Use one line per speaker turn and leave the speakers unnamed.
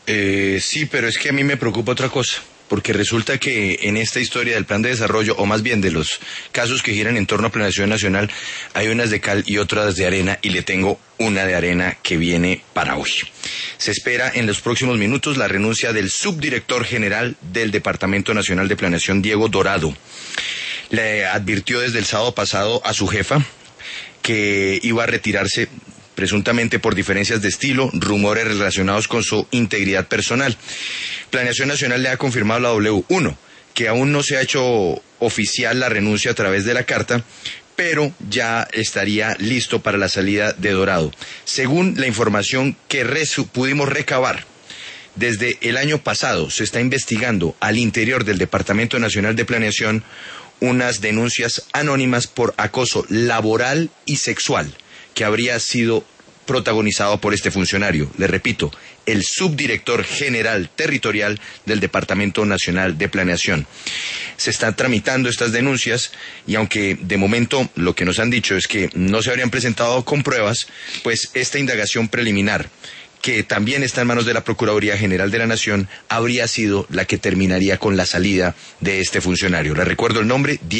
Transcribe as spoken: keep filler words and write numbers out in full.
Eh, sí, pero es que a mí me preocupa otra cosa, porque resulta que en esta historia del plan de desarrollo, o más bien de los casos que giran en torno a Planeación Nacional, hay unas de cal y otras de arena, y le tengo una de arena que viene para hoy. Se espera en los próximos minutos la renuncia del subdirector general del Departamento Nacional de Planeación, Diego Dorado. Le advirtió desde el sábado pasado a su jefa que iba a retirarse presuntamente por diferencias de estilo, rumores relacionados con su integridad personal. Planeación Nacional le ha confirmado a la W uno que aún no se ha hecho oficial la renuncia a través de la carta, pero ya estaría listo para la salida de Dorado. Según la información que resu- pudimos recabar, desde el año pasado se está investigando al interior del Departamento Nacional de Planeación unas denuncias anónimas por acoso laboral y sexual que habría sido protagonizado por este funcionario. Le repito, el subdirector general territorial del Departamento Nacional de Planeación. Se están tramitando estas denuncias y aunque de momento lo que nos han dicho es que no se habrían presentado con pruebas, pues esta indagación preliminar, que también está en manos de la Procuraduría General de la Nación, habría sido la que terminaría con la salida de este funcionario. Le recuerdo el nombre.